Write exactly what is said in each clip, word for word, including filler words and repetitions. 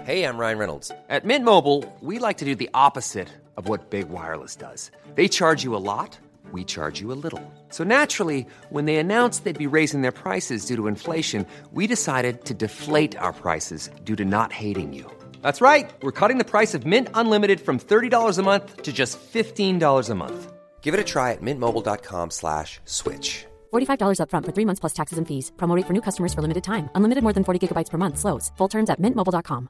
Hey, I'm Ryan Reynolds. At Mint Mobile, we like to do the opposite of what Big Wireless does. They charge you a lot, we charge you a little. So naturally, when they announced they'd be raising their prices due to inflation, we decided to deflate our prices due to not hating you. That's right. We're cutting the price of Mint Unlimited from thirty dollars a month to just fifteen dollars a month. Give it a try at mintmobile.com slash switch. forty-five dollars up front for three months plus taxes and fees. Promo rate for new customers for limited time. Unlimited more than forty gigabytes per month. Slows full terms at mint mobile dot com.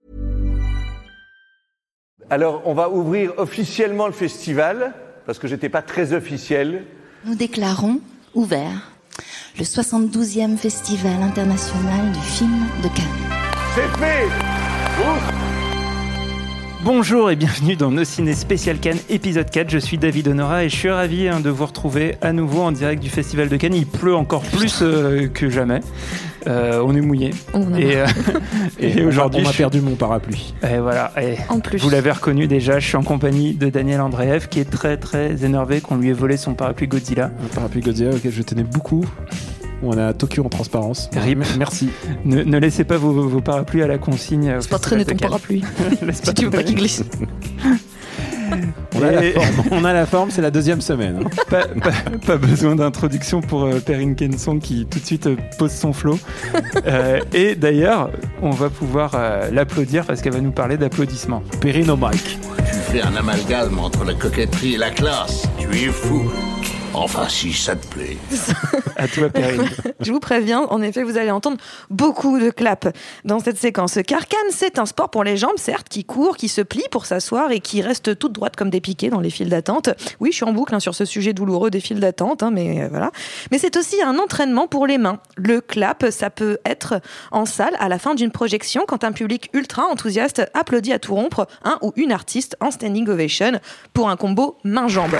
Alors, on va ouvrir officiellement le festival, parce que j'étais pas très officiel. Nous déclarons ouvert le soixante-douzième Festival international du film de Cannes. C'est fait. Ouf. Bonjour et bienvenue dans Nos Ciné Spécial Cannes, épisode quatre. Je suis David Honora et je suis ravi hein, de vous retrouver à nouveau en direct du Festival de Cannes. Il pleut encore plus euh, que jamais. Euh, on est mouillé. On et, euh, et aujourd'hui, on m'a je... perdu mon parapluie. Et voilà. Et en plus. Vous l'avez reconnu déjà, je suis en compagnie de Daniel Andreev qui est très très énervé qu'on lui ait volé son parapluie Godzilla. Un parapluie Godzilla auquel je tenais beaucoup. On est à Tokyo en transparence. Rime. Merci. Ne, ne laissez pas vos, vos parapluies à la consigne. Laisse pas traîner ton parapluie. Si tu veux pas qu'il glisse. On a, la forme. On a la forme, c'est la deuxième semaine. Pas, pas, pas besoin d'introduction pour euh, Perrine Kenson qui tout de suite euh, pose son flow. Euh, et d'ailleurs, on va pouvoir euh, l'applaudir parce qu'elle va nous parler d'applaudissements. Perrine au mic. Tu fais un amalgame entre la coquetterie et la classe. Tu es fou. Enfin, si ça te plaît. À toi, Perrine. Je vous préviens, en effet, vous allez entendre beaucoup de claps dans cette séquence. Car Cannes, c'est un sport pour les jambes, certes, qui court, qui se plie pour s'asseoir et qui reste toute droite comme des piquets dans les files d'attente. Oui, je suis en boucle hein, sur ce sujet douloureux des files d'attente, hein, mais euh, voilà. Mais c'est aussi un entraînement pour les mains. Le clap, ça peut être en salle à la fin d'une projection quand un public ultra enthousiaste applaudit à tout rompre un ou une artiste en standing ovation pour un combo main-jambe.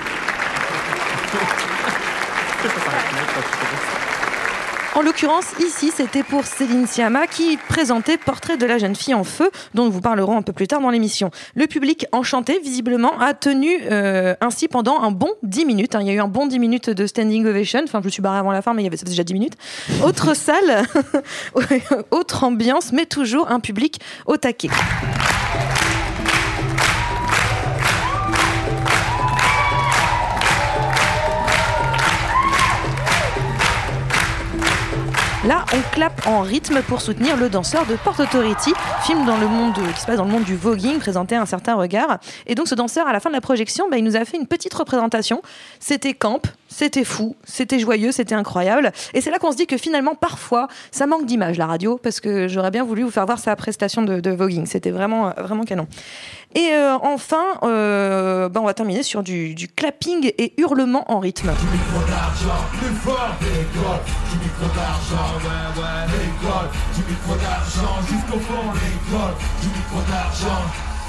En l'occurrence, ici, c'était pour Céline Sciamma qui présentait Portrait de la jeune fille en feu, dont nous vous parlerons un peu plus tard dans l'émission. Le public enchanté, visiblement, a tenu euh, ainsi pendant un bon dix minutes. Hein. Il y a eu un bon dix minutes de standing ovation. Enfin, je me suis barrée avant la fin, mais il y avait ça déjà dix minutes. Autre salle, autre ambiance, mais toujours un public au taquet. Là, on clappe en rythme pour soutenir le danseur de Port Authority, film dans le monde de, qui se passe dans le monde du voguing, présenté à un certain regard. Et donc, ce danseur, à la fin de la projection, bah, il nous a fait une petite représentation. C'était camp, c'était fou, c'était joyeux, c'était incroyable. Et c'est là qu'on se dit que finalement, parfois, ça manque d'image, la radio, parce que j'aurais bien voulu vous faire voir sa prestation de, de voguing. C'était vraiment, vraiment canon. Et euh, enfin, euh, bah on va terminer sur du, du clapping et hurlement en rythme. Du micro d'argent, plus fort, l'école. Du micro d'argent, ouais, ouais, l'école. Du micro d'argent, jusqu'au fond, l'école. Du micro d'argent.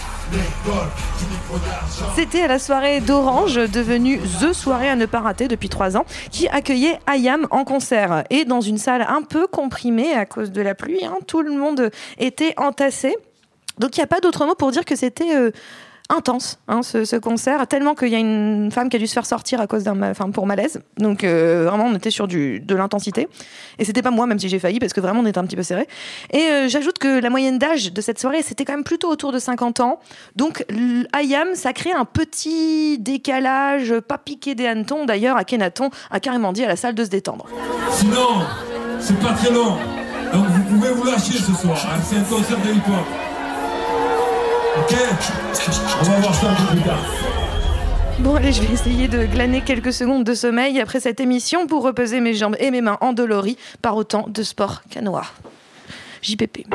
C'était à la soirée d'Orange, devenue The Soirée à ne pas rater depuis trois ans, qui accueillait I A M en concert. Et dans une salle un peu comprimée à cause de la pluie, hein, tout le monde était entassé. Donc il n'y a pas d'autre mot pour dire que c'était euh, intense hein, ce, ce concert, tellement qu'il y a une femme qui a dû se faire sortir à cause d'un, enfin, pour malaise. Donc euh, vraiment on était sur du, de l'intensité. Et c'était pas moi, même si j'ai failli, parce que vraiment on était un petit peu serré. Et euh, j'ajoute que la moyenne d'âge de cette soirée, c'était quand même plutôt autour de cinquante ans. Donc I A M, ça crée un petit décalage, pas piqué des hannetons. D'ailleurs, Akhenaton a carrément dit à la salle de se détendre. Sinon, c'est pas très long. Donc vous pouvez vous lâcher ce soir. Hein. C'est un concert de hip-hop. Ok, on va voir ça un peu plus tard. Bon allez, je vais essayer de glaner quelques secondes de sommeil après cette émission pour reposer mes jambes et mes mains endolories par autant de sport cannois. J P P.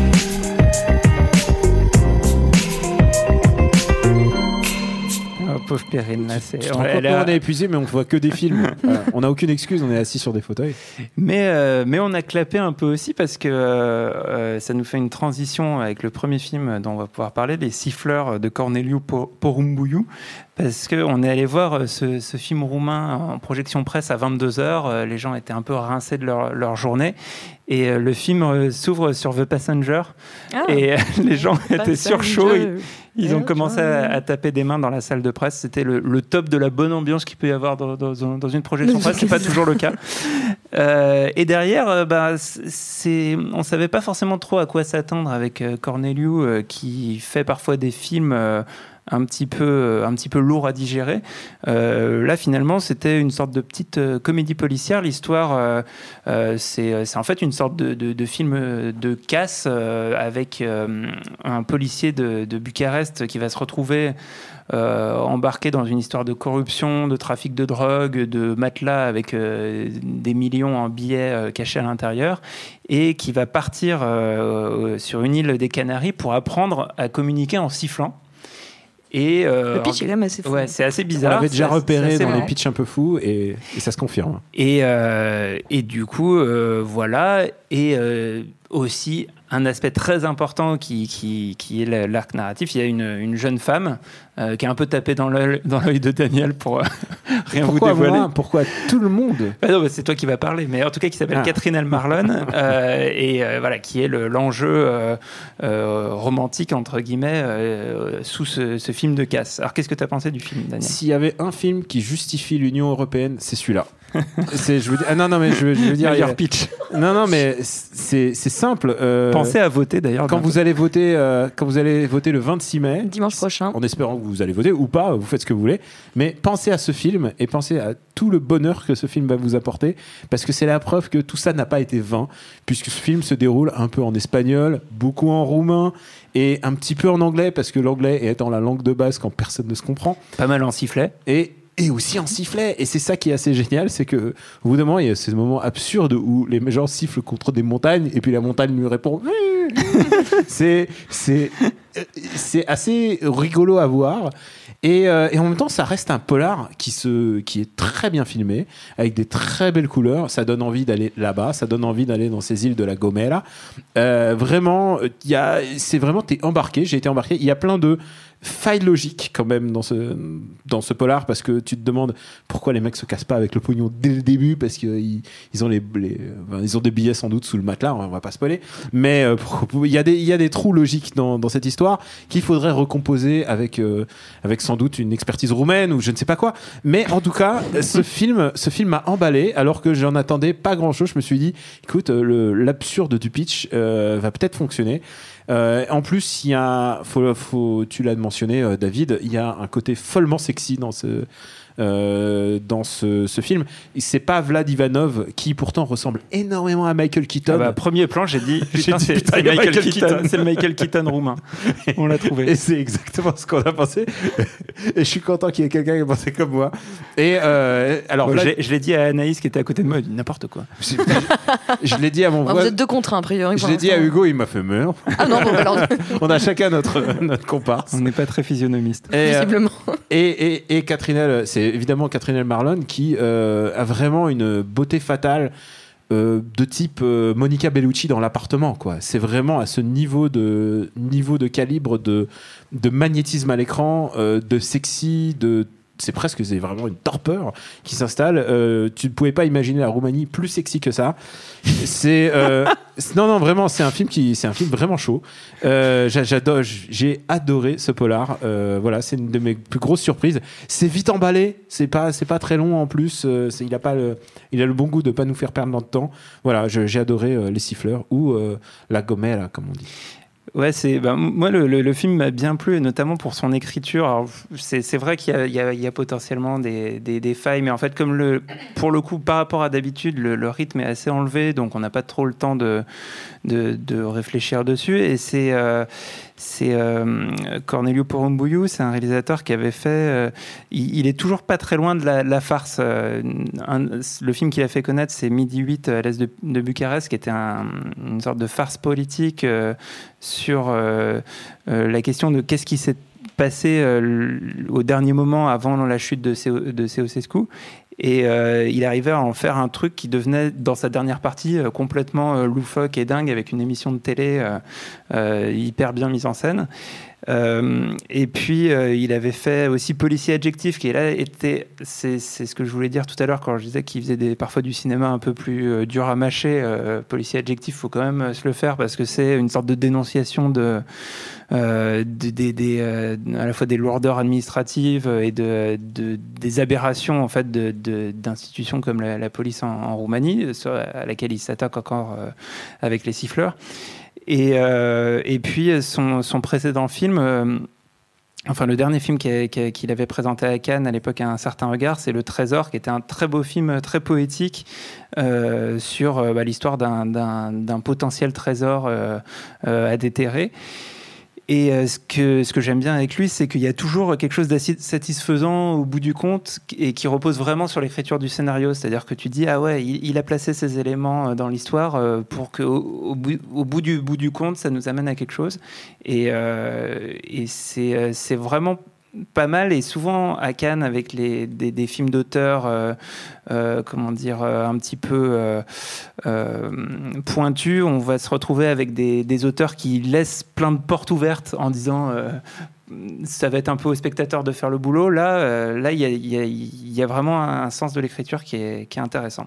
Oh, pauvre Perrine, là, c'est... On, elle a... on est épuisé, mais on voit que des films. Voilà. On n'a aucune excuse, on est assis sur des fauteuils. Mais, euh, mais on a clappé un peu aussi parce que euh, ça nous fait une transition avec le premier film dont on va pouvoir parler, Les Siffleurs de Corneliu Porumboiu. Parce qu'on est allé voir ce, ce film roumain en projection presse à vingt-deux heures. Les gens étaient un peu rincés de leur, leur journée. Et le film s'ouvre sur The Passenger. Ah, et les gens étaient sur chaud. Ils, ils ont commencé à, à taper des mains dans la salle de presse. C'était le, le top de la bonne ambiance qu'il peut y avoir dans, dans, dans une projection presse. Ce n'est pas toujours le cas. Euh, et derrière, euh, bah, c'est, on savait pas forcément trop à quoi s'attendre avec euh, Corneliu, euh, qui fait parfois des films euh, un petit peu, un petit peu lourds à digérer. Euh, là, finalement, c'était une sorte de petite euh, comédie policière. L'histoire, euh, euh, c'est, c'est en fait une sorte de, de, de film de casse euh, avec euh, un policier de, de Bucarest qui va se retrouver Euh, embarqué dans une histoire de corruption, de trafic de drogue, de matelas avec euh, des millions en billets euh, cachés à l'intérieur, et qui va partir euh, sur une île des Canaries pour apprendre à communiquer en sifflant. Et euh, le pitch est quand même assez fou. Ouais, c'est assez bizarre. On l'avait déjà c'est, repéré c'est dans marrant. les pitchs un peu fous et, et ça se confirme. Et, euh, et du coup, euh, voilà. Et euh, aussi, un aspect très important qui, qui, qui est l'arc narratif. Il y a une, une jeune femme euh, qui est un peu tapée dans l'œil, dans l'œil de Daniel pour euh, rien Pourquoi vous dévoiler. moi Pourquoi tout le monde Ah non, bah, c'est toi qui vas parler, mais en tout cas qui s'appelle Ah. Catherine Elmarlon euh, et euh, voilà, qui est le, l'enjeu euh, euh, romantique entre guillemets euh, sous ce, ce film de casse. Alors qu'est-ce que tu as pensé du film, Daniel? S'il y avait un film qui justifie l'Union européenne, c'est celui-là. c'est, je veux dire, ah non, non, mais je, veux- je veux dire. Meilleur il y a- pitch. Non, non, mais c'est, c'est simple. euh, Pensez à voter d'ailleurs. quand bientôt. vous allez voter, euh, quand vous allez voter le vingt-six mai, Dimanche prochain. en espérant que vous allez voter ou pas, vous faites ce que vous voulez, mais pensez à ce film et pensez à tout le bonheur que ce film va vous apporter, parce que c'est la preuve que tout ça n'a pas été vain, puisque ce film se déroule un peu en espagnol, beaucoup en roumain et un petit peu en anglais, parce que l'anglais étant la langue de base quand personne ne se comprend. Pas mal en sifflet. Et et aussi en sifflet. Et c'est ça qui est assez génial, c'est que au bout d'un moment, il y a ces moments absurdes où les gens sifflent contre des montagnes et puis la montagne lui répond. c'est, c'est, c'est assez rigolo à voir. Et, euh, et en même temps, ça reste un polar qui, se, qui est très bien filmé, avec des très belles couleurs. Ça donne envie d'aller là-bas, ça donne envie d'aller dans ces îles de la Gomera. Euh, vraiment, y a, c'est vraiment, t'es embarqué, j'ai été embarqué. Il y a plein de failles logiques quand même dans ce, dans ce polar, parce que tu te demandes pourquoi les mecs se cassent pas avec le pognon dès le début, parce qu'ils ils ont, les, les, enfin, ils ont des billets sans doute sous le matelas, on va pas spoiler. Mais euh, il y, a des, y a des trous logiques dans, dans cette histoire qu'il faudrait recomposer avec, euh, avec sans doute une expertise roumaine ou je ne sais pas quoi. Mais en tout cas, ce film, ce film m'a emballé alors que j'en attendais pas grand chose. Je me suis dit, écoute, le, l'absurde du pitch euh, va peut-être fonctionner. Euh, en plus, il y a, faut, faut, tu l'as mentionné, euh, David, il y a un côté follement sexy dans ce, euh, dans ce, ce film. Et c'est pas Vlad Ivanov qui pourtant ressemble énormément à Michael Keaton. Ah bah, premier plan, j'ai dit, putain, dit, c'est, putain, c'est il y a Michael, Michael Keaton, Keaton. c'est le Michael Keaton roumain. On l'a trouvé. Et c'est exactement ce qu'on a pensé. Et je suis content qu'il y ait quelqu'un qui a pensé comme moi. Et euh, alors, Bon, Vlad- j'ai- je l'ai dit à Anaïs qui était à côté de moi, elle dit n'importe quoi. je, je l'ai dit à mon Ah, vous voisin. êtes deux contre un, a priori. Je pour l'ai dit à l'instant. Hugo, il m'a fait meur. Ah non, bon, alors, On a chacun notre, notre comparse. On n'est pas très physionomiste. Et, euh, visiblement. Et, et, et Catherine El- c'est évidemment Catherine Elmarlon qui euh, a vraiment une beauté fatale euh, de type euh, Monica Bellucci dans L'Appartement, quoi. C'est vraiment à ce niveau de, niveau de calibre de, de magnétisme à l'écran, euh, de sexy, de c'est presque c'est vraiment une torpeur qui s'installe. Euh, tu ne pouvais pas imaginer la Roumanie plus sexy que ça. C'est euh, c'est- non non vraiment c'est un film qui c'est un film vraiment chaud. Euh, j'a- j'adore j'ai adoré ce polar. Euh, voilà, c'est une de mes plus grosses surprises. C'est vite emballé, c'est pas c'est pas très long en plus. Euh, c'est- il a pas le il a le bon goût de pas nous faire perdre notre temps. Voilà, je- j'ai adoré euh, Les Siffleurs ou euh, La Gomera comme on dit. Ouais, c'est ben, moi le, le, le film m'a bien plu, et notamment pour son écriture. Alors, c'est, c'est vrai qu'il y a, il y a, il y a potentiellement des, des, des failles, mais en fait, comme le, pour le coup, par rapport à d'habitude, le, le rythme est assez enlevé, donc on n'a pas trop le temps de, de, de réfléchir dessus. Et c'est, euh, c'est euh, Corneliu Porumboiu, c'est un réalisateur qui avait fait. Euh, il, il est toujours pas très loin de la, la farce. Euh, un, le film qu'il a fait connaître, c'est Midi huit à l'est de, de Bucarest, qui était un, une sorte de farce politique. Euh, sur euh, euh, la question de qu'est-ce qui s'est passé euh, au dernier moment avant la chute de, C- de Ceausescu. Et euh, il arrivait à en faire un truc qui devenait, dans sa dernière partie, euh, complètement euh, loufoque et dingue, avec une émission de télé euh, euh, hyper bien mise en scène. Euh, et puis euh, il avait fait aussi Policier Adjectif, qui là était, c'est, c'est ce que je voulais dire tout à l'heure quand je disais qu'il faisait des, parfois du cinéma un peu plus euh, dur à mâcher. euh, Policier Adjectif, faut quand même euh, se le faire, parce que c'est une sorte de dénonciation de, euh, de, des- des, euh, à la fois des lourdeurs administratives et de, de- des aberrations en fait de, de de, d'institutions comme la, la police en, en Roumanie, sur, à laquelle il s'attaque encore euh, avec les siffleurs. Et, euh, et puis son, son précédent film, euh, enfin le dernier film qu'il, qu'il avait présenté à Cannes à l'époque, à un certain regard, c'est Le Trésor, qui était un très beau film, très poétique, euh, sur euh, bah, l'histoire d'un, d'un, d'un potentiel trésor euh, euh, à déterrer. Et euh, ce que, ce que j'aime bien avec lui, c'est qu'il y a toujours quelque chose d'assez satisfaisant au bout du compte et qui repose vraiment sur l'écriture du scénario. C'est-à-dire que tu dis, ah ouais, il, il a placé ces éléments dans l'histoire euh, pour qu'au au bout, au bout, du, bout du compte, ça nous amène à quelque chose. Et, euh, et c'est, c'est vraiment pas mal. Et souvent, à Cannes, avec les, des, des films d'auteurs, euh, euh, comment dire, euh, un petit peu euh, euh, pointus, on va se retrouver avec des, des auteurs qui laissent plein de portes ouvertes en disant euh, ça va être un peu au spectateur de faire le boulot. Là, euh, là, il y a, y a, y a vraiment un sens de l'écriture qui est, qui est intéressant.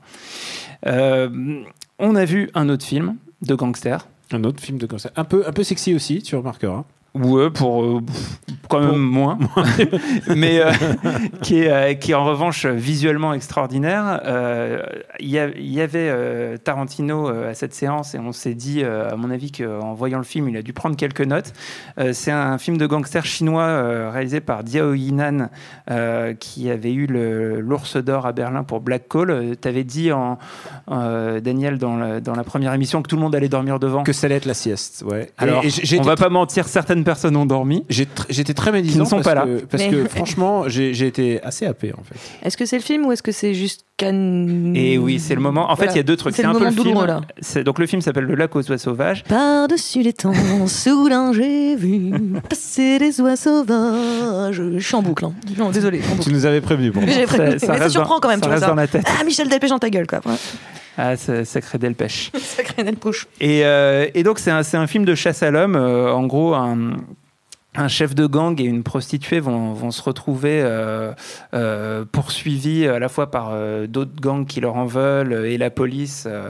Euh, on a vu un autre film de gangster. Un autre film de gangster. Un peu, un peu sexy aussi, tu remarqueras. Ouais, pour euh, quand même pour... moins, mais euh, qui est euh, qui est en revanche visuellement extraordinaire. Euh, Il y, y avait euh, Tarantino euh, à cette séance et on s'est dit, euh, à mon avis, qu'en voyant le film, il a dû prendre quelques notes. Euh, c'est un film de gangster chinois euh, réalisé par Diao Yinan, euh, qui avait eu le, l'Ours d'Or à Berlin pour Black Call. Tu avais dit, en, euh, Daniel, dans, le, dans la première émission, que tout le monde allait dormir devant. Que ça allait être la sieste, ouais. Alors, et, et j'ai on été... va pas mentir, certaines personnes ont dormi. J'ai tr- j'étais très médisant ne sont parce, pas là. que, parce Mais... que franchement, j'ai, j'ai été assez happé en fait. Est-ce que c'est le film ou est-ce que c'est juste Cannes ? Et oui, c'est le moment. En Voilà. fait, il y a deux trucs. C'est, c'est le un peu moment le film. douloureux, là. C'est, donc le film s'appelle Le Lac aux oies sauvages. Par-dessus les temps, soudain j'ai vu passer des oies sauvages. Je suis en boucle. Hein. Non, désolé. En boucle. Tu nous avais prévenu pour moi. J'ai prévenu. Ça, ça Mais ça reste surprend dans, quand même. ça Tu vois reste ça. dans la tête. Ah, Michel Delpech dans ta gueule, quoi. Ouais. Ah, ça, sacré Delpech. Sacré Delpech. Et, euh, et donc, c'est un, c'est un film de chasse à l'homme. Euh, en gros, un, un chef de gang et une prostituée vont, vont se retrouver euh, euh, poursuivis à la fois par euh, d'autres gangs qui leur en veulent et la police euh,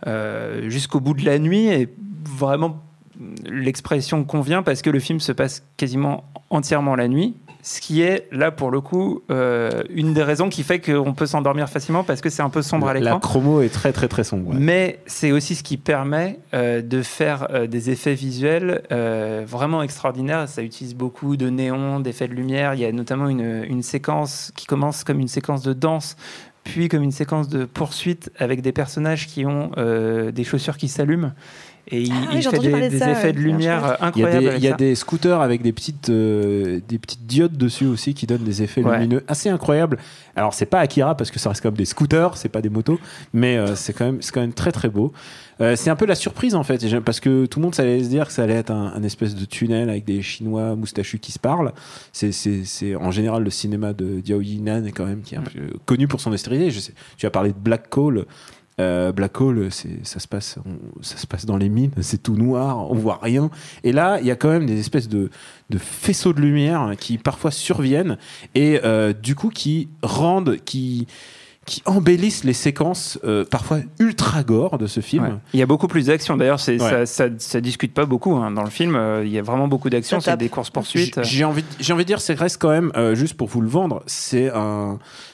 euh, jusqu'au bout de la nuit. Et vraiment, l'expression convient parce que le film se passe quasiment entièrement la nuit. Ce qui est, là, pour le coup, euh, une des raisons qui fait qu'on peut s'endormir facilement parce que c'est un peu sombre à l'écran. La chromo est très, très, très sombre. Ouais. Mais c'est aussi ce qui permet euh, de faire euh, des effets visuels euh, vraiment extraordinaires. Ça utilise beaucoup de néons, d'effets de lumière. Il y a notamment une, une séquence qui commence comme une séquence de danse, puis comme une séquence de poursuite avec des personnages qui ont euh, des chaussures qui s'allument. Et il, Ah oui, il j'ai fait entendu des, parler de des ça, effets ouais. de lumière C'est Il y a incroyables. des, avec il y a ça. des scooters avec des petites, euh, des petites diodes dessus aussi qui donnent des effets Ouais. lumineux assez incroyables. Alors, c'est pas Akira parce que ça reste comme des scooters, c'est pas des motos, mais euh, c'est, quand même, c'est quand même très très beau. Euh, c'est un peu la surprise en fait, parce que tout le monde allait se dire que ça allait être un, un espèce de tunnel avec des Chinois moustachus qui se parlent. C'est, c'est, c'est en général le cinéma de Diao Yinan quand même qui est un peu connu pour son austérité. Je sais, tu as parlé de Black Call. Euh, Black Hole, c'est, ça, se passe, on, ça se passe dans les mines, c'est tout noir, on voit rien. Et là, il y a quand même des espèces de, de faisceaux de lumière qui parfois surviennent et euh, du coup qui rendent, qui, qui embellissent les séquences euh, parfois ultra gore de ce film. Ouais. Il y a beaucoup plus d'action. D'ailleurs, c'est, Ouais. ça, ça, ça discute pas beaucoup hein. Dans le film. Euh, il y a vraiment beaucoup d'action. Ça C'est tape. des courses poursuites. J'ai, j'ai envie, j'ai envie de dire, c'est reste quand même euh, juste pour vous le vendre, c'est un,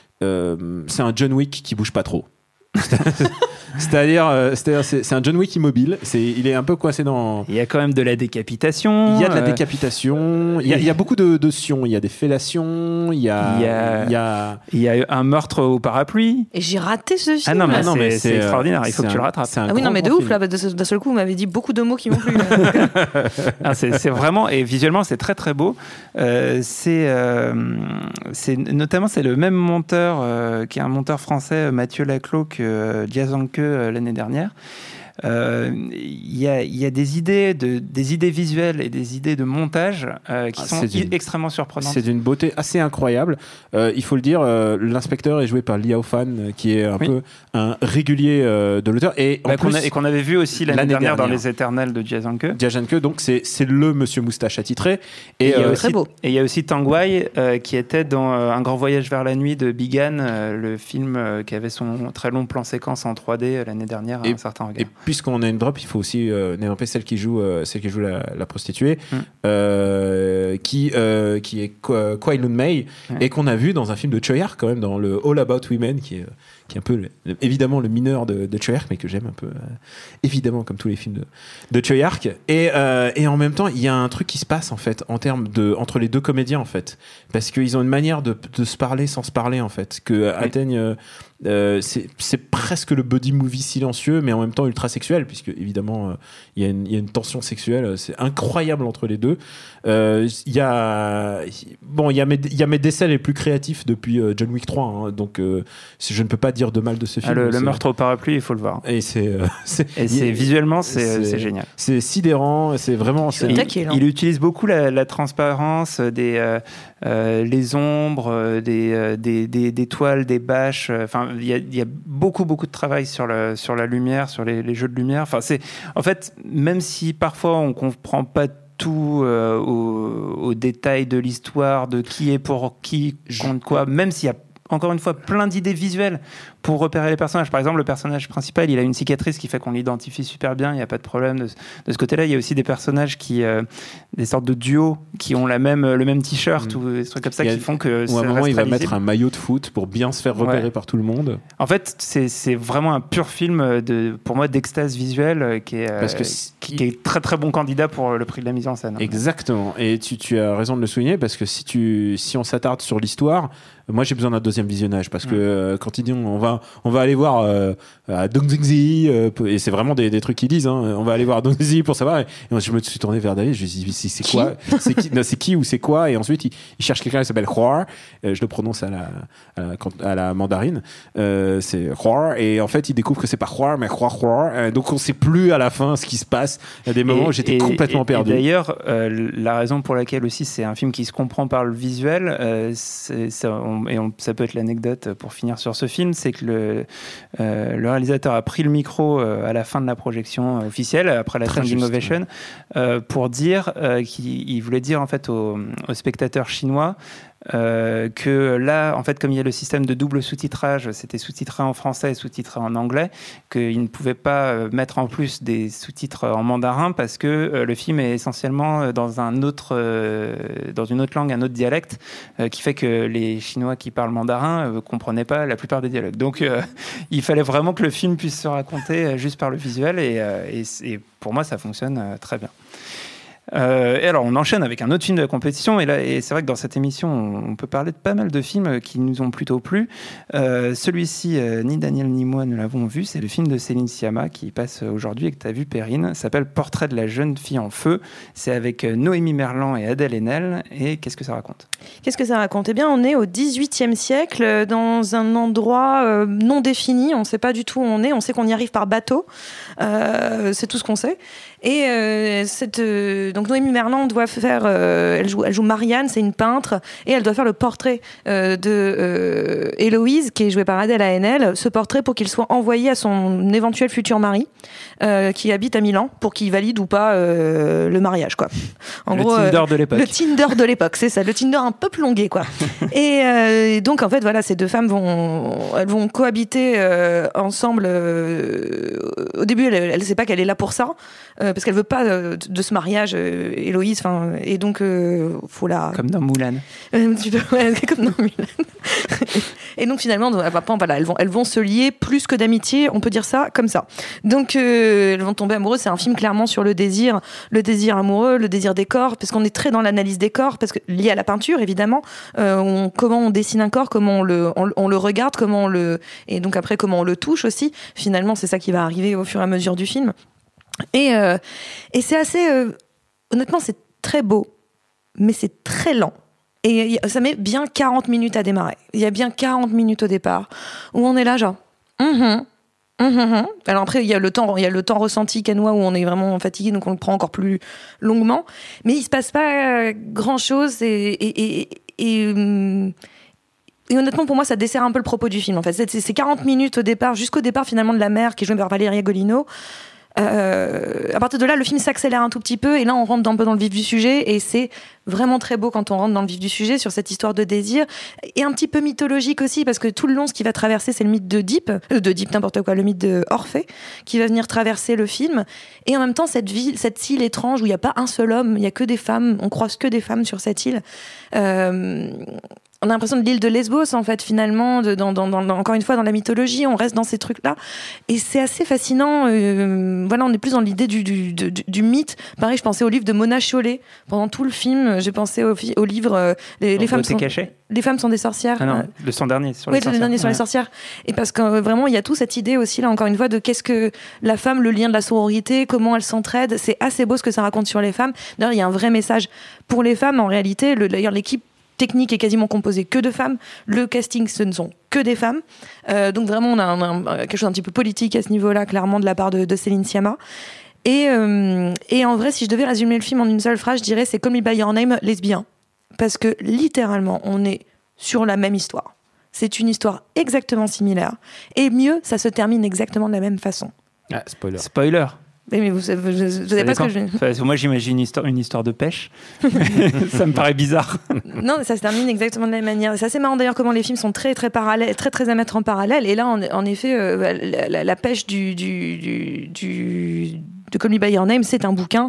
euh, c'est un John Wick qui bouge pas trop. C'est-à-dire, euh, c'est-à-dire c'est, c'est un John Wick immobile. C'est, il est un peu coincé dans. Il y a quand même de la décapitation. Il y a de la euh, décapitation. Il y a, il y a beaucoup de, de sions. Il y a des fellations. Il y a. Il y a- il y a- Il y a un meurtre au parapluie. Et j'ai raté ce film. Ah non, mais, Ah non, c'est, mais c'est c'est, extraordinaire. euh, Il faut que c'est tu le un- rattrapes. c'est un Ah oui, non, grand, mais de grand ouf, film. là, d'un seul d'un seul coup, vous m'avez dit beaucoup de mots qui m'ont plu. Ah, c'est, c'est vraiment et visuellement c'est très très beau. Euh, c'est, euh, c'est notamment c'est le même monteur euh, qui est un monteur français, Mathieu Laclos, que euh, Diazanke euh, l'année dernière. Euh, Il y, a, il y a des idées de des idées visuelles et des idées de montage euh, qui Ah, sont c'est i- d'une- extrêmement surprenantes. C'est d'une beauté assez incroyable. Euh, il faut le dire, euh, l'inspecteur est joué par Liao Fan, euh, qui est un Oui. peu un régulier euh, de l'auteur. Et en Bah, qu'on plus, a- et qu'on avait vu aussi l'année, l'année dernière, dans dernière. Les Éternels de Diazanke. Diajanke, donc c'est, c'est le monsieur moustache attitré. Et, Et, il y a euh, aussi, Très beau. et il y a aussi Tang Wai euh, qui était dans euh, Un grand voyage vers la nuit de Bigan, euh, le film euh, qui avait son très long plan séquence en trois D euh, l'année dernière, à Et- un certain regard. et puisqu'on a une drop, il faut aussi euh, développer celle qui joue, euh, celle qui joue la, la prostituée, mm. euh, qui, euh, qui est Kwai-Lun Mei, mm. et qu'on a vu dans un film de Choi Ark, quand même, dans le All About Women, qui est, qui est un peu, le, le, évidemment, le mineur de, de Choi Ark, mais que j'aime un peu, euh, évidemment, comme tous les films de, de Choi Ark. Et, euh, et en même temps, il y a un truc qui se passe, en fait, en termes de, entre les deux comédiens, en fait. Parce qu'ils ont une manière de, de se parler sans se parler, en fait, que oui. atteignent... Euh, Euh, c'est, c'est presque le buddy movie silencieux, mais en même temps ultra sexuel, puisque évidemment il euh, y, y a une tension sexuelle, c'est incroyable entre les deux. Il euh, y a bon, il y a mes il y a mes décès les plus créatifs depuis euh, John Wick trois, hein, donc euh, je ne peux pas dire de mal de ce film. Ah, le, le meurtre au parapluie, il faut le voir. Et c'est, euh, c'est, Et c'est visuellement c'est, c'est, c'est génial. C'est sidérant, c'est vraiment. C'est il, il, il utilise beaucoup la, la transparence, des euh, euh, les ombres, euh, des, euh, des, des des toiles, des bâches. Enfin. Euh, Il y, a, il y a beaucoup beaucoup de travail sur la sur la lumière, sur les, les jeux de lumière. Enfin, c'est en fait, même si parfois on comprend pas tout euh, au, au détail de l'histoire, de qui est pour qui, contre quoi, même s'il y a encore une fois plein d'idées visuelles pour repérer les personnages. Par exemple, le personnage principal, il a une cicatrice qui fait qu'on l'identifie super bien, il n'y a pas de problème de, de ce côté-là. Il y a aussi des personnages qui, euh, des sortes de duos qui ont la même, le même t-shirt mmh. ou des trucs comme ça a, qui font que ou à un moment, il va mettre un maillot de foot pour bien se faire repérer ouais. par tout le monde. En fait, c'est, c'est vraiment un pur film, de, pour moi, d'extase visuelle qui est, Parce que euh, qui, qui est très très bon candidat pour le prix de la mise en scène. Exactement. Et tu, tu as raison de le souligner, parce que si, tu, si on s'attarde sur l'histoire, moi j'ai besoin d'un deuxième visionnage, parce que euh, quand ils disent on va, on va aller voir euh, à Dongzingzi, euh, et c'est vraiment des, des trucs qu'ils disent, hein, on va aller voir à Dongzingzi pour savoir, et, et moi je me suis tourné vers David, je lui ai dit c'est, c'est quoi c'est qui, non, c'est qui ou c'est quoi, et ensuite il, il cherche quelqu'un qui s'appelle Huar, euh, je le prononce à la, à la, à la mandarine, euh, c'est Huar, et en fait il découvre que c'est pas Huar mais Huar Huar, euh, donc on sait plus à la fin ce qui se passe. Il y a des moments et, où j'étais et, complètement et, perdu. Et d'ailleurs, euh, la raison pour laquelle aussi c'est un film qui se comprend par le visuel, euh, c'est, ça, on, et on, ça peut être l'anecdote pour finir sur ce film, c'est que le, euh, le réalisateur a pris le micro euh, à la fin de la projection officielle, après la standing ovation, euh, pour dire euh, qu'il il voulait dire en fait aux, aux spectateurs chinois Euh, que là, en fait, comme il y a le système de double sous-titrage, c'était sous-titré en français et sous-titré en anglais, qu'ils ne pouvaient pas mettre en plus des sous-titres en mandarin parce que euh, le film est essentiellement dans un autre, euh, dans une autre langue, un autre dialecte, euh, qui fait que les Chinois qui parlent mandarin ne euh, comprenaient pas la plupart des dialogues. Donc, euh, il fallait vraiment que le film puisse se raconter euh, juste par le visuel, et, euh, et, et pour moi, ça fonctionne euh, très bien. Euh, et alors on enchaîne avec un autre film de la compétition, et là et c'est vrai que dans cette émission on, on peut parler de pas mal de films qui nous ont plutôt plu. Euh, celui-ci euh, ni Daniel ni moi ne l'avons vu, c'est le film de Céline Sciamma qui passe aujourd'hui et que tu as vu, Perrine, s'appelle Portrait de la jeune fille en feu. C'est avec euh, Noémie Merlan et Adèle Haenel, et qu'est-ce que ça raconte ? Qu'est-ce que ça raconte ? Eh bien on est au dix-huitième siècle, dans un endroit euh, non défini, on ne sait pas du tout où on est, on sait qu'on y arrive par bateau, euh, c'est tout ce qu'on sait. Et euh, cette, euh, donc Noémie Merlan doit faire, euh, elle, joue, elle joue Marianne, c'est une peintre, et elle doit faire le portrait euh, de euh, Héloïse, qui est jouée par Adèle Haenel, ce portrait pour qu'il soit envoyé à son éventuel futur mari, euh, qui habite à Milan, pour qu'il valide ou pas euh, le mariage, quoi. En le gros, Tinder euh, de l'époque. Le Tinder de l'époque, c'est ça, le Tinder un peu plongué, quoi. et, euh, et donc en fait, voilà, ces deux femmes vont, elles vont cohabiter euh, ensemble. Euh, au début, elle ne sait pas qu'elle est là pour ça. Euh, parce qu'elle veut pas euh, de ce mariage, euh, Héloïse, enfin, et donc euh, faut la. Comme dans Moulin. Un petit peu, ouais, comme dans Moulin. Et donc finalement, voilà, elles vont, elles vont se lier plus que d'amitié, on peut dire ça comme ça. Donc euh, elles vont tomber amoureuses. C'est un film clairement sur le désir, le désir amoureux, le désir des corps, parce qu'on est très dans l'analyse des corps, parce que lié à la peinture évidemment, euh, on, comment on dessine un corps, comment on le, on, on le regarde, comment on le, et donc après comment on le touche aussi. Finalement, c'est ça qui va arriver au fur et à mesure du film. Et, euh, et c'est assez... Euh, honnêtement, c'est très beau, mais c'est très lent. Et ça met bien quarante minutes à démarrer. Il y a bien quarante minutes au départ, où on est là genre... Mm-hmm, mm-hmm. Alors après, il y a le temps, il y a le temps ressenti canois, où on est vraiment fatigué, donc on le prend encore plus longuement. Mais il ne se passe pas grand-chose, et... et, et, et, et Et honnêtement, pour moi, ça dessert un peu le propos du film. En fait, c'est, c'est quarante minutes au départ, jusqu'au départ finalement de la mère, qui est jouée par Valéria Golino. Euh, à partir de là, le film s'accélère un tout petit peu et là, on rentre un peu dans le vif du sujet et c'est vraiment très beau quand on rentre dans le vif du sujet sur cette histoire de désir et un petit peu mythologique aussi parce que tout le long, ce qui va traverser, c'est le mythe d'Oedipe, euh, d'Oedipe n'importe quoi, le mythe d'Orphée qui va venir traverser le film et en même temps, cette ville, cette île étrange où il n'y a pas un seul homme, il n'y a que des femmes, on croise que des femmes sur cette île. Euh, On a l'impression de l'île de Lesbos, en fait, finalement, de, dans, dans, dans, encore une fois, dans la mythologie, on reste dans ces trucs-là. Et c'est assez fascinant. Euh, voilà, on est plus dans l'idée du, du, du, du mythe. Pareil, je pensais au livre de Mona Chollet. Pendant tout le film, j'ai pensé au, au livre euh, les, les, femmes sont, les femmes sont des sorcières. Ah non, le son dernier sur oui, les sorcières. Oui, le dernier sur ouais. les sorcières. Et parce que euh, vraiment, il y a toute cette idée aussi, là, encore une fois, de qu'est-ce que la femme, le lien de la sororité, comment elles s'entraident. C'est assez beau ce que ça raconte sur les femmes. D'ailleurs, il y a un vrai message pour les femmes, en réalité. Le, d'ailleurs, l'équipe technique est quasiment composée que de femmes. Le casting, ce ne sont que des femmes. Euh, donc vraiment, on a, un, un, quelque chose d'un petit peu politique à ce niveau-là, clairement, de la part de, de Céline Sciamma. Et, euh, et en vrai, si je devais résumer le film en une seule phrase, je dirais c'est Call Me By Your Name, lesbien. Parce que littéralement, on est sur la même histoire. C'est une histoire exactement similaire. Et mieux, ça se termine exactement de la même façon. Ah, spoiler. Spoiler. Mais, mais vous, vous, vous, vous savez pas ce que je... Enfin, moi, j'imagine une histoire, une histoire de pêche. Ça me paraît bizarre. Non, ça se termine exactement de la même manière. C'est assez marrant d'ailleurs comment les films sont très très parallèles, très très à mettre en parallèle. Et là, en, en effet, euh, la, la, la pêche du, du, du, du de Call Me By Your Name, c'est un bouquin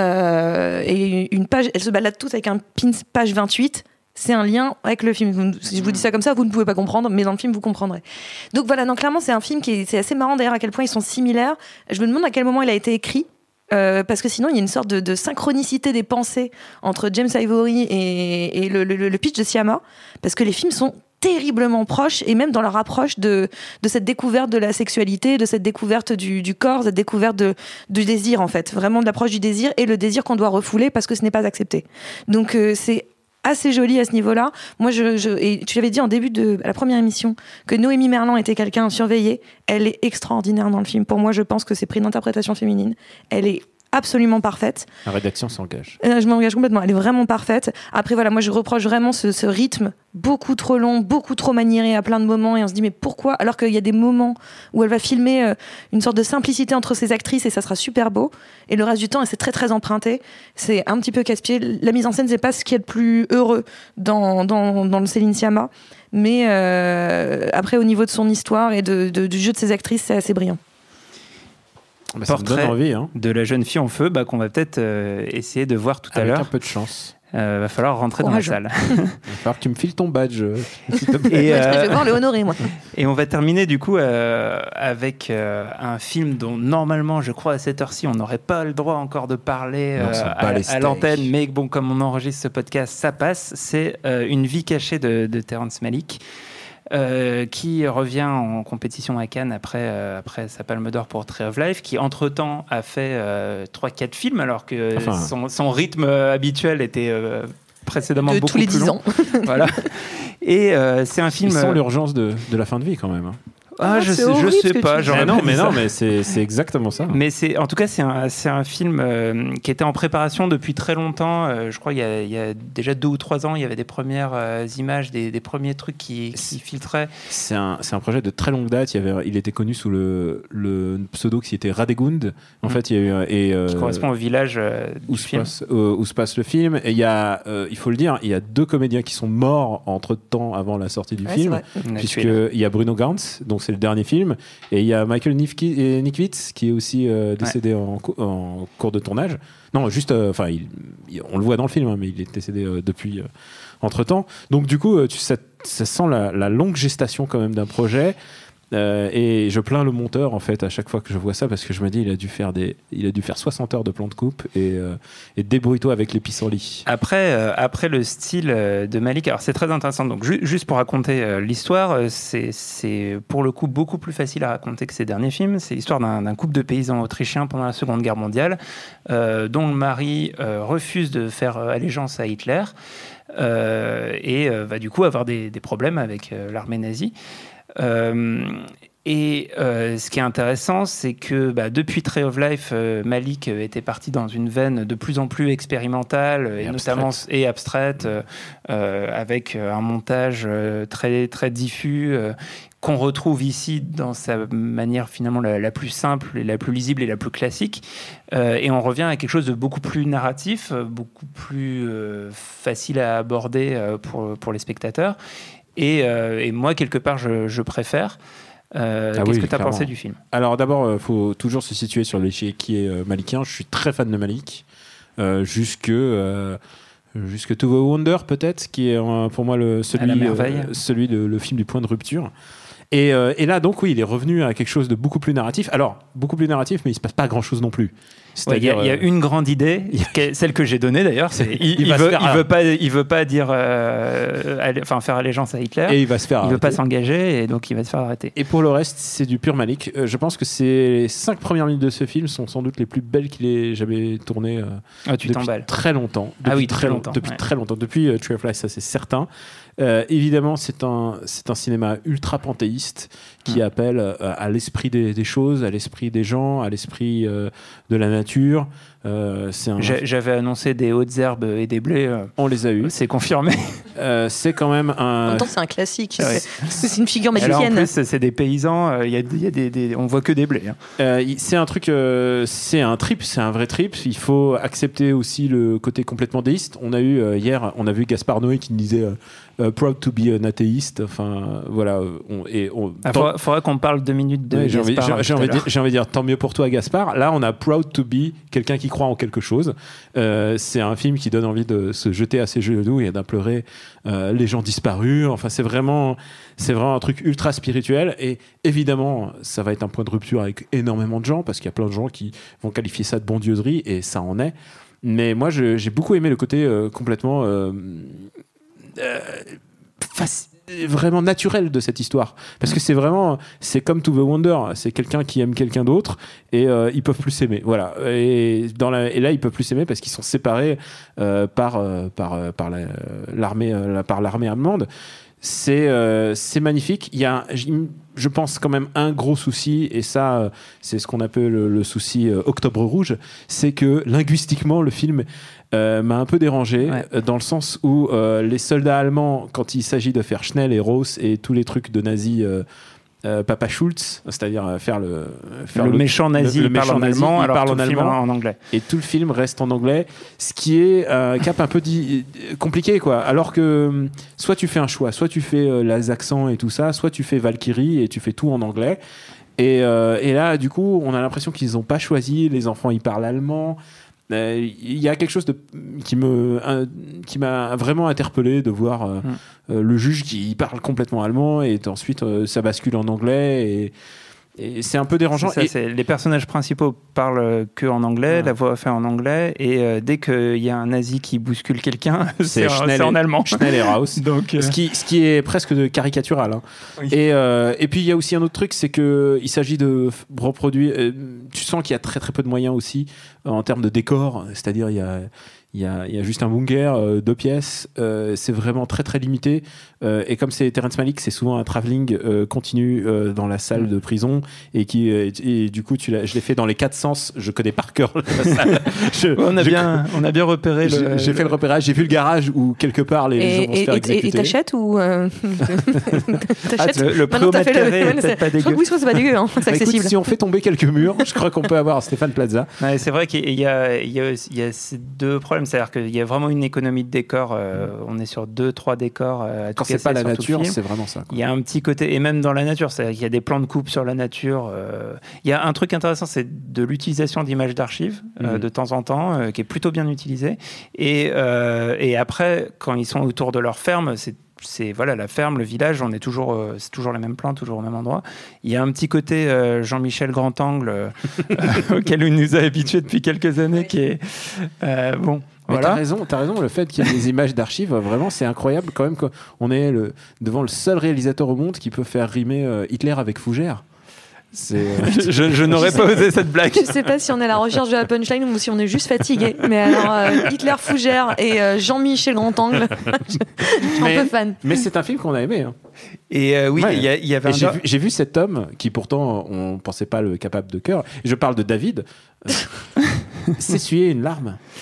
euh, et une page. Elle se balade toute avec un pin page vingt-huit. C'est un lien avec le film. Vous, si je vous dis ça comme ça, vous ne pouvez pas comprendre, mais dans le film, vous comprendrez. Donc voilà, non, clairement, c'est un film qui est, c'est assez marrant d'ailleurs à quel point ils sont similaires. Je me demande à quel moment il a été écrit. Euh, parce que sinon, il y a une sorte de, de synchronicité des pensées entre James Ivory et, et le, le, le pitch de Sciamma, parce que les films sont terriblement proches, et même dans leur approche de, de cette découverte de la sexualité, de cette découverte du, du corps, cette découverte de, du désir, en fait. Vraiment de l'approche du désir et le désir qu'on doit refouler parce que ce n'est pas accepté. Donc euh, c'est assez joli à ce niveau-là. Moi, je, je et tu l'avais dit en début de la première émission que Noémie Merlan était quelqu'un surveillé. Elle est extraordinaire dans le film. Pour moi, je pense que c'est pris d'interprétation féminine. Elle est absolument parfaite. La rédaction s'engage. Euh, je m'engage complètement. Elle est vraiment parfaite. Après, voilà, moi, je reproche vraiment ce, ce rythme beaucoup trop long, beaucoup trop maniéré à plein de moments. Et on se dit, mais pourquoi ? Alors qu'il y a des moments où elle va filmer euh, une sorte de simplicité entre ses actrices et ça sera super beau. Et le reste du temps, c'est très, très emprunté. C'est un petit peu casse-pied. La mise en scène, c'est pas ce qui est le plus heureux dans, dans, dans le Céline Sciamma. Mais euh, après, au niveau de son histoire et de, de, du jeu de ses actrices, c'est assez brillant. Bah, ça me donne envie, hein. De la jeune fille en feu, bah, qu'on va peut-être euh, essayer de voir tout Avec à l'heure. un peu de chance. Euh, va falloir rentrer Courage. dans la salle. Il va falloir que tu me files ton badge. S'il te plaît. Et, Moi, euh, je vais voir le honorer, moi. Et on va terminer du coup euh, avec euh, un film dont normalement, je crois à cette heure-ci, on n'aurait pas le droit encore de parler Non, euh, c'est pas à, les à l'antenne, mais bon, comme on enregistre ce podcast, ça passe. C'est euh, Une vie cachée de, de Terrence Malick. Euh, qui revient en compétition à Cannes après, euh, après sa Palme d'Or pour Tree of Life, qui entre-temps a fait trois quatre euh, films, alors que enfin, son, son rythme habituel était euh, précédemment de beaucoup tous les plus dix long. ans. Voilà. Et euh, c'est un film... Ils sont l'urgence de, de la fin de vie quand même. Hein. Ah, Ah, je c'est sais, je horrible ce sais que pas. tu dis. j'aurais Ah non, pas dit mais ça. non, mais c'est, c'est exactement ça. Mais c'est, en tout cas, c'est un, c'est un film euh, qui était en préparation depuis très longtemps. Euh, je crois qu'il y a, il y a déjà deux ou trois ans, il y avait des premières euh, images, des, des premiers trucs qui, qui filtraient. C'est un, c'est un projet de très longue date. Il, y avait, il était connu sous le, le pseudo qui était Radegund. En Mmh. fait, il y a eu et, euh, qui correspond au village euh, du où se, film. passe, euh, où se passe le film. Et il y a, euh, il faut le dire, il y a deux comédiens qui sont morts entre temps avant la sortie du Ouais, film, c'est vrai. On a tué, là. puisqu'il y a Bruno Ganz, donc c'est le dernier film, et il y a Michael Nikwitz qui est aussi euh, décédé ouais. en, co- en cours de tournage. Non, juste, enfin, euh, on le voit dans le film, hein, mais il est décédé euh, depuis euh, entre temps. Donc du coup, euh, tu, ça, ça sent la, la longue gestation quand même d'un projet. Euh, et je plains le monteur en fait à chaque fois que je vois ça parce que je me dis il a dû faire des il a dû faire soixante heures de plan de coupe et, euh, et débrouille-toi avec les pissenlits. Après, euh, après le style euh, de Malick, alors c'est très intéressant. Donc ju- juste pour raconter euh, l'histoire, euh, c'est, c'est pour le coup beaucoup plus facile à raconter que ses derniers films. C'est l'histoire d'un, d'un couple de paysans autrichiens pendant la Seconde Guerre mondiale, euh, dont le mari euh, refuse de faire euh, allégeance à Hitler euh, et euh, va du coup avoir des, des problèmes avec euh, l'armée nazie. Euh, et euh, ce qui est intéressant, c'est que bah, depuis Tree of Life, euh, Malick euh, était parti dans une veine de plus en plus expérimentale et, Et notamment abstraite. et abstraite, euh, euh, avec un montage euh, très très diffus. Euh, qu'on retrouve ici dans sa manière finalement la, la plus simple et la plus lisible et la plus classique. Euh, et on revient à quelque chose de beaucoup plus narratif, beaucoup plus euh, facile à aborder euh, pour, pour les spectateurs. Et, euh, et moi, quelque part, je, je préfère. Euh, ah qu'est-ce oui, que tu as clairement. pensé du film ? Alors d'abord, il euh, faut toujours se situer sur l'échiquier euh, malikien. Je suis très fan de Malik. Euh, jusque... Euh, Jusque To The Wonder peut-être, qui est euh, pour moi le, celui, euh, celui de le film du point de rupture. Et, euh, et là donc oui, il est revenu à quelque chose de beaucoup plus narratif. Alors beaucoup plus narratif, mais il se passe pas grand-chose non plus. Il ouais, y, euh... y a une grande idée, celle que j'ai donnée d'ailleurs. C'est, il, il, il, veut, il veut pas, il veut pas dire, euh, aller, enfin faire allégeance à Hitler. Et il va se faire. Il arrêter. veut pas s'engager et donc il va se faire arrêter. Et pour le reste, c'est du pur Malik. Euh, je pense que ces les cinq premières minutes de ce film sont sans doute les plus belles qu'il ait jamais tournées euh, ah, tu depuis t'emballes. très longtemps. Depuis ah oui, très longtemps. Depuis ouais. très longtemps. Depuis euh, Tree of Life, ça c'est certain. Euh, évidemment, c'est un, c'est un cinéma ultra panthéiste qui mmh. appelle euh, à l'esprit des, des choses, à l'esprit des gens, à l'esprit euh, de la nature. Euh, c'est un... J'avais annoncé des hautes herbes et des blés. Euh, On les a eus. C'est confirmé. Euh, c'est quand même un. En même temps, c'est un classique. Ouais. C'est une figure magicienne. Alors, en plus, c'est des paysans. Il euh, y a, y a des, des, on voit que des blés. Hein. Euh, c'est un truc. Euh, c'est un trip. C'est un vrai trip. Il faut accepter aussi le côté complètement déiste. On a eu euh, hier, on a vu Gaspard Noé qui nous disait. Euh, Uh, proud to be an athéiste. Enfin, voilà. On, et on, ah, faudra, faudra qu'on parle deux minutes de ouais, j'ai Gaspard. Envie, j'ai, j'ai, envie dire, j'ai envie de dire, tant mieux pour toi, Gaspard. Là, on a proud to be quelqu'un qui croit en quelque chose. Euh, c'est un film qui donne envie de se jeter à ses genoux et d'implorer euh, les gens disparus. Enfin, c'est vraiment, c'est vraiment un truc ultra spirituel. Et évidemment, ça va être un point de rupture avec énormément de gens parce qu'il y a plein de gens qui vont qualifier ça de bondieuserie et ça en est. Mais moi, je, j'ai beaucoup aimé le côté euh, complètement. Euh, Euh, faci- vraiment naturel de cette histoire parce que c'est vraiment c'est comme To The Wonder, c'est quelqu'un qui aime quelqu'un d'autre et euh, ils peuvent plus s'aimer, voilà, et, dans la, et là ils peuvent plus s'aimer parce qu'ils sont séparés euh, par, euh, par, euh, par la, l'armée, euh, par l'armée allemande. C'est, euh, c'est magnifique. Il y a, je pense, quand même un gros souci, et ça, c'est ce qu'on appelle le, le souci euh, Octobre Rouge, c'est que linguistiquement, le film euh, m'a un peu dérangé, ouais. euh, dans le sens où euh, les soldats allemands, quand il s'agit de faire Schnell et Ross et tous les trucs de nazis, euh, Euh, Papa Schultz, c'est-à-dire faire le faire le, le méchant nazi, le, le méchant il parle en allemand, il alors parle tout en le allemand, film en anglais. Et tout le film reste en anglais, ce qui est un cap un peu di- compliqué, quoi. Alors que soit tu fais un choix, soit tu fais euh, les accents et tout ça, soit tu fais Valkyrie et tu fais tout en anglais. Et, euh, et là, du coup, on a l'impression qu'ils n'ont pas choisi. Les enfants, ils parlent allemand. Il euh, y a quelque chose de, qui, me, un, qui m'a vraiment interpellé de voir euh, mm. euh, le juge qui parle complètement allemand et ensuite euh, ça bascule en anglais et, et c'est un peu dérangeant. C'est ça, et... c'est, les personnages principaux parlent que en anglais, ouais. La voix est en anglais et euh, dès qu'il y a un nazi qui bouscule quelqu'un, c'est, c'est, Schnell, c'est en allemand. Schnell et Raus. Donc, euh... ce, qui, ce qui est presque de caricatural. Hein. Oui. Et, euh, et puis il y a aussi un autre truc, c'est qu'il s'agit de reproduire. Euh, tu sens qu'il y a très très peu de moyens aussi en termes de décor, c'est-à-dire il y a, il y a, il y a juste un bunker, euh, deux pièces, euh, c'est vraiment très très limité. Euh, et comme c'est Terrence Malick, c'est souvent un travelling euh, continu euh, dans la salle de prison et qui et, et du coup tu l'as, je l'ai fait dans les quatre sens. Je connais par cœur la salle. Je, ouais, on a bien, on a bien repéré. J'ai, le, j'ai fait le repérage. J'ai vu le garage où quelque part les et, gens vont et, se faire et, exécuter. Et t'achètes ou euh... t'achètes ah, le, le prix au mètre carré, le... peut-être pas dégueu. Oui, c'est pas dégueu, hein, c'est bah, accessible. Écoute, si on fait tomber quelques murs, je crois qu'on peut avoir Stéphane Plaza. Ouais, c'est vrai qu'il y a, il y a, il y a ces deux problèmes, c'est-à-dire qu'il y a vraiment une économie de décors. Euh, on est sur deux, trois décors. Euh, à Quand c'est pas la nature, c'est vraiment ça. Quoi. Il y a un petit côté, et même dans la nature, c'est-à-dire qu'il y a des plans de coupe sur la nature. Euh, il y a un truc intéressant, c'est de l'utilisation d'images d'archives euh, mmh. de temps en temps, euh, qui est plutôt bien utilisée. Et, euh, et après, quand ils sont autour de leur ferme, c'est c'est voilà la ferme, le village, on est toujours euh, c'est toujours les mêmes plans, toujours au même endroit. Il y a un petit côté euh, Jean-Michel Grand-Angle euh, auquel on nous a habitués depuis quelques années, qui est euh, bon. Mais Voilà. t'as raison, t'as raison. Le fait qu'il y ait des images d'archives, vraiment, c'est incroyable quand même. On est le, devant le seul réalisateur au monde qui peut faire rimer euh, Hitler avec Fougère. C'est, euh... je, je n'aurais je pas osé cette blague. Je sais pas si on est à la recherche de la punchline ou si on est juste fatigué. Mais alors, euh, Hitler Fougère et euh, Jean-Michel Grand-Angle, je suis mais, un peu fan. Mais c'est un film qu'on a aimé. Hein. Et euh, oui, il ouais. y, y avait un j'ai, vu, j'ai vu cet homme qui pourtant on pensait pas le capable de cœur. Je parle de David. Euh, s'essuyer une larme.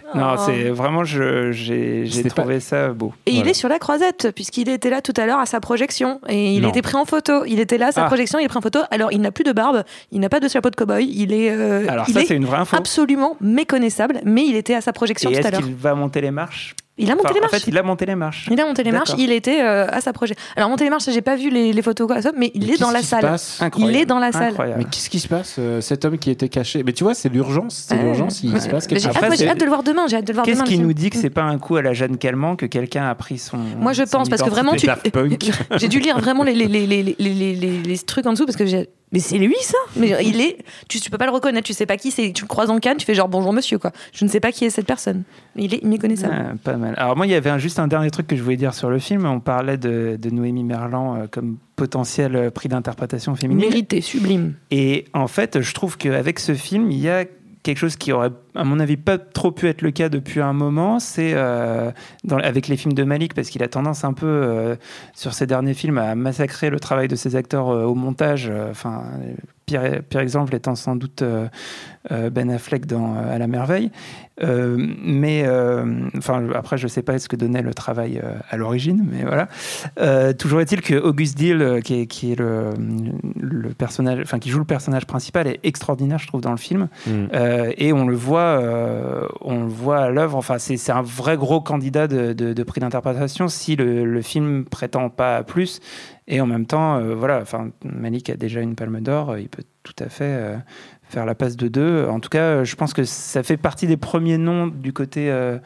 Non, Oh. c'est vraiment, je, j'ai, j'ai C'était trouvé pas- ça beau. Et Voilà. il est sur la croisette, puisqu'il était là tout à l'heure à sa projection. Et il Non. était pris en photo. Il était là à sa Ah. projection, il est pris en photo. Alors, il n'a plus de barbe, il n'a pas de chapeau de cow-boy. Il est, euh, Alors il ça, est c'est une vraie info. absolument méconnaissable, mais il était à sa projection Et tout à est-ce l'heure. qu'il va monter les marches? Il a monté Enfin, les marches. En fait, il a monté les marches. Il a monté les marches, D'accord. il était euh, à sa projection. Alors, monter les marches, j'ai pas vu les, les photos, quoi, ça, mais il Mais est qu'est-ce dans la qui se salle. passe Incroyable. Il est dans la salle. Incroyable. Mais qu'est-ce qui se passe euh, Cet homme qui était caché. Mais tu vois, c'est l'urgence. C'est Ouais. l'urgence. Il Ouais. se passe Mais quelque J'ai chose. hâte, Après, moi, j'ai c'est- hâte de le voir demain. J'ai hâte de le voir Qu'est-ce demain. qui le nous film. dit que c'est pas un coup à la Jeanne Calment que quelqu'un a pris son. Moi, je son pense, parce que vraiment, tu... Daft Punk. j'ai dû lire vraiment les, les, les, les, les, les, les, les trucs en dessous, parce que j'ai... Mais c'est lui, ça. Mais il est... Tu, tu peux pas le reconnaître, tu sais pas qui c'est. Tu le croises en canne, tu fais genre bonjour monsieur, quoi. Je ne sais pas qui est cette personne. Mais il est méconnaissable. Ah, pas mal. Alors moi, il y avait un- juste un dernier truc que je voulais dire sur le film. On parlait de, de Noémie Merlan euh, comme potentiel euh, prix d'interprétation féminine. Mérité, sublime. Et en fait, je trouve qu'avec ce film, il y a quelque chose qui aurait, à mon avis, pas trop pu être le cas depuis un moment, c'est euh, dans- avec les films de Malik, parce qu'il a tendance un peu, euh, sur ses derniers films, à massacrer le travail de ses acteurs euh, au montage. euh, Enfin, pire, pire exemple étant sans doute euh, euh, Ben Affleck dans euh, À la merveille. Euh, mais, euh, enfin, après, je sais pas ce que donnait le travail euh, à l'origine, mais voilà. Euh, toujours est-il que Auguste Dill, euh, qui est, qui est le, le personnage, enfin, qui joue le personnage principal, est extraordinaire, je trouve, dans le film. Mm. Euh, et on le voit, euh, on le voit à l'œuvre. Enfin, c'est, c'est un vrai gros candidat de, de, de prix d'interprétation si le, le film prétend pas à plus. Et en même temps, euh, voilà. Enfin, Malik a déjà une Palme d'Or. euh, Il peut tout à fait euh, faire la passe de deux. En tout cas, je pense que ça fait partie des premiers noms du côté euh,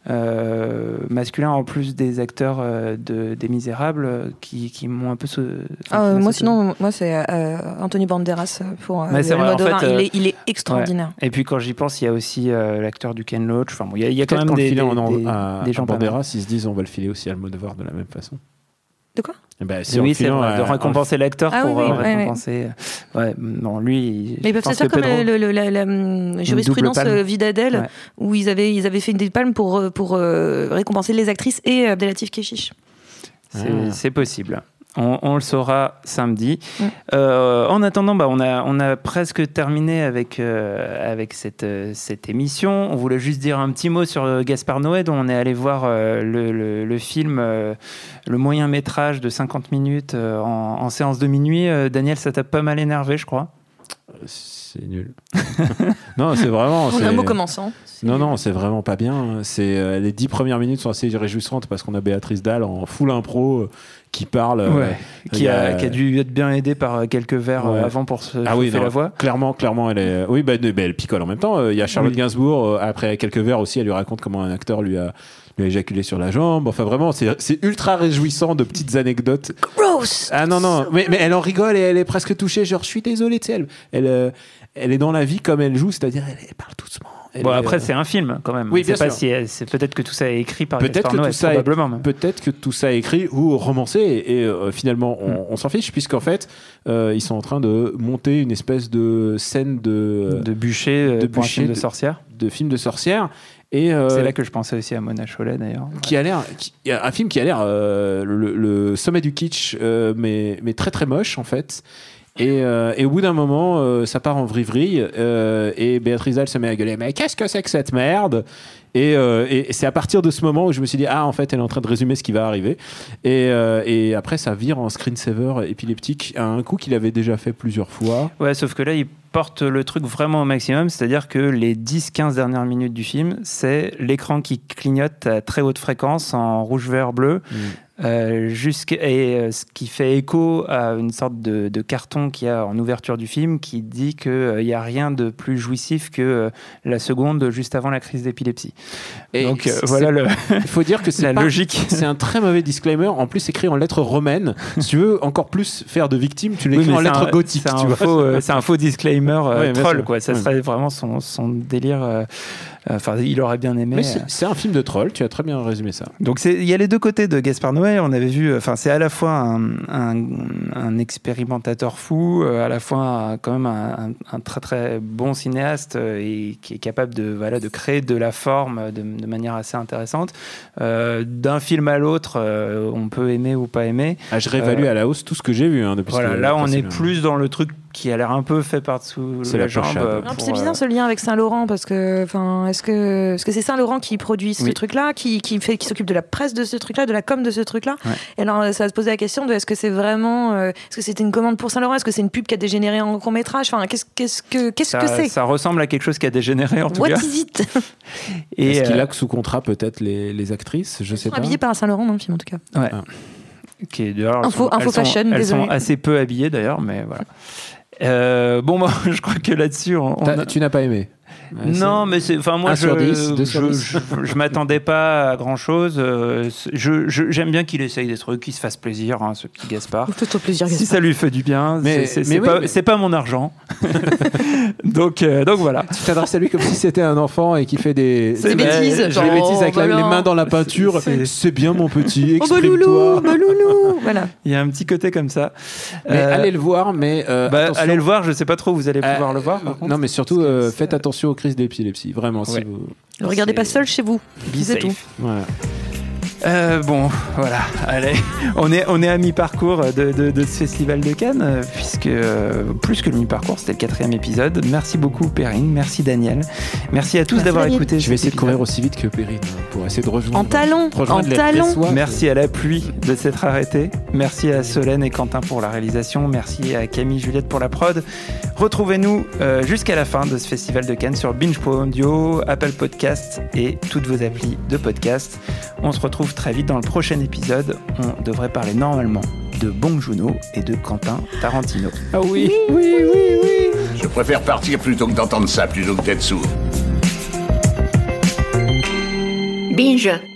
euh, masculin, en plus des acteurs euh, de, des Misérables, euh, qui, qui m'ont un peu. Se, Ah, euh, enfin, moi, se- sinon, moi, c'est euh, Anthony Banderas pour euh, Mais c'est le vrai, en Almodovar. fait, euh, il, est, il est extraordinaire. Et puis quand j'y pense, il y a aussi euh, l'acteur du Ken Loach. Enfin, bon, il y a, il y a quand Peut-être même qu'en le des, filant des, en- des, à, des à gens pas mal. Banderas, ils se disent on va le filer aussi à Almodovar de la même façon. De quoi Eh ben, si en Oui, le c'est filant vrai, à- de récompenser l'acteur Ah pour oui, oui, euh, ouais, récompenser. Ouais, non, lui. il- Mais ils peuvent je pense faire que comme Pedro- le, le- la, la, hum, jurisprudence double palme. euh, Vidadel, Ouais. où ils avaient, ils avaient fait des palmes pour, euh, pour euh, récompenser les actrices et Abdelatif Kechiche. C'est, Ah. c'est possible. On, on le saura samedi. Mm. Euh, en attendant, bah, on, a, on a presque terminé avec, euh, avec cette, euh, cette émission. On voulait juste dire un petit mot sur euh, Gaspard Noé, dont on est allé voir euh, le, le, le film, euh, le moyen métrage de cinquante minutes euh, en, en séance de minuit. Euh, Daniel, ça t'a pas mal énervé, je crois. C'est nul. non, c'est vraiment. En c'est- un mot commençant. Non, non, c'est vraiment pas bien. C'est, euh, les dix premières minutes sont assez réjouissantes parce qu'on a Béatrice Dalle en full impro euh, qui parle. euh, Ouais. Qui, il y a, qui a dû être bien aidé par euh, quelques verres euh, Ouais. avant pour se Ah oui, chauffer non, la voix. clairement, clairement, elle est. Oui, bah, bah, elle picole en même temps. Euh, Il y a Charlotte Oui. Gainsbourg, euh, après quelques verres aussi, elle lui raconte comment un acteur lui a, lui a éjaculé sur la jambe. Enfin, vraiment, c'est, c'est ultra réjouissant de petites anecdotes. Gross. Ah non, non, mais, mais elle en rigole et elle est presque touchée. Genre, je suis désolé, tu sais, elle, elle, euh, elle est dans la vie comme elle joue, c'est-à-dire elle, elle parle doucement. Elle Bon, est, après, euh, c'est un film quand même. Oui, On sait bien pas sûr. si elle- c'est peut-être que tout ça est écrit par Peut-être Gaspard que, Noé, tout ça est, probablement même. peut-être que tout ça est écrit ou romancé et, et, euh, finalement on, Mm. on s'en fiche puisqu'en fait euh, ils sont en train de monter une espèce de scène de, de bûcher, euh, de pour un bûcher film de de- sorcière. de film de sorcière et euh, C'est là que je pensais aussi à Mona Chollet d'ailleurs. qui a l'air qui- un film qui a l'air euh, le, le sommet du kitsch euh, mais, mais très très moche en fait. Et, euh, et au bout d'un moment, euh, ça part en vrille-vrille euh, et Béatrice Dalle se met à gueuler. Mais qu'est-ce que c'est que cette merde ? Et, euh, et, et c'est à partir de ce moment où je me suis dit ah en fait elle est en train de résumer ce qui va arriver. Et, euh, et après ça vire en screensaver épileptique à un coup qu'il avait déjà fait plusieurs fois. Ouais, sauf que là, il porte le truc vraiment au maximum, c'est-à-dire que les dix quinze dernières minutes du film, c'est l'écran qui clignote à très haute fréquence en rouge, vert, bleu. Euh, jusqu'à- et euh, ce qui fait écho à une sorte de, de carton qu'il y a en ouverture du film qui dit qu'il n'y a rien de plus jouissif que euh, la seconde juste avant la crise d'épilepsie. Et Donc euh, c'est- voilà le, Il faut dire que c'est la pas- logique. C'est un très mauvais disclaimer. En plus écrit en lettres romaines. Si tu veux encore plus faire de victime, tu l'écris Oui, mais en c'est lettres un- gothiques. C'est tu un, vois. faux, euh, c'est un faux disclaimer euh, Ouais, bien troll, sûr. quoi. Ça Ouais. serait vraiment son, son délire. euh, Enfin, il aurait bien aimé. Mais euh. c'est, c'est un film de troll. Tu as très bien résumé ça. Donc c'est- il y a les deux côtés de Gaspard Noé. On avait vu, enfin c'est à la fois un, un, un expérimentateur fou, euh, à la fois un- quand même un, un- un très très bon cinéaste euh, et qui est capable de voilà de créer de la forme de, de manière assez intéressante. Euh, d'un film à l'autre, euh, on peut aimer ou pas aimer. Ah, je réévalue Euh, à la hausse tout ce que j'ai vu hein, depuis. Voilà, ce- là on est possible. plus dans le truc qui a l'air un peu fait par-dessous C'est la la jambe. pochade. euh, Non, puis pour, c'est bizarre euh, ce lien avec Saint-Laurent parce que, enfin, est-ce que, est-ce que c'est Saint-Laurent qui produit ce Oui. truc-là, qui, qui fait, qui s'occupe de la presse de ce truc-là, de la com de ce truc-là. Ouais. Et alors, ça va se poser la question de est-ce que c'est vraiment, euh, est-ce que c'était une commande pour Saint-Laurent, est-ce que c'est une pub qui a dégénéré en court métrage, enfin, qu'est-ce, qu'est-ce que, qu'est-ce ça, que c'est? ça ressemble à quelque chose qui a dégénéré en tout What cas. is it? Et, Est-ce qu'il euh, a sous contrat peut-être les, les actrices? Je sais Ils sont pas. habillés par Saint-Laurent dans le film en tout cas. ouais. Ah. Qui est d'ailleurs, elles Info- sont- info elles sont- fashion, elles désolé. sont assez peu habillées d'ailleurs, mais voilà. Euh, bon, moi, je crois que là-dessus, on, on T'as- a- Tu n'as pas aimé? Ouais, non, mais c'est, enfin moi, un je, sur dix, deux sur je, dix. je, je m'attendais pas à grand chose. Je, je- j'aime bien qu'il essaye des trucs, qu'il se fasse plaisir, hein, ce petit Gaspard. Fais-toi plaisir, Si Gaspard. ça lui fait du bien, Mais- c'est, c'est, mais c'est oui, pas, mais- c'est pas mon argent. donc, euh, donc voilà. Tu t'adresses à lui comme si c'était un enfant et qui fait des, C'est des bêtises. des Genre, bêtises avec la- bah les non. mains dans la peinture. C'est- C'est bien mon petit, Oh, bah loulou, exprime-toi. bah loulou. Voilà. Il y a un petit côté comme ça. Mais Euh, allez le voir, mais euh, bah, attention. allez le voir. Je sais pas trop. Vous allez pouvoir Euh, le voir. Par contre. Non, mais surtout, Parce que euh, c'est- faites attention aux crises d'épilepsie. Vraiment, si Ouais. vous. Ne regardez pas C'est- seul chez vous. Be C'est safe. tout. Voilà. Euh, bon, voilà, allez, on est, on est à mi-parcours de, de, de ce festival de Cannes, euh, puisque euh, plus que le mi-parcours, c'était le quatrième épisode. Merci beaucoup Perrine, merci Daniel, merci à tous Merci, d'avoir Daniel. écouté. Je vais cet essayer de courir épisode. aussi vite que Perrine hein, pour essayer de rejoindre. En talons, rejoindre en les talons. Bressois. Merci à la pluie de s'être arrêté. Merci à Solène et Quentin pour la réalisation. Merci à Camille Juliette pour la prod. Retrouvez-nous euh, jusqu'à la fin de ce festival de Cannes sur Binge Pro Audio, Apple Podcasts et toutes vos applis de podcast. On se retrouve très vite dans le prochain épisode. On devrait parler normalement de Bong Joon-ho et de Quentin Tarantino. Ah oui, oui, oui, oui. Je préfère partir plutôt que d'entendre ça, plutôt que d'être sourd. Binge.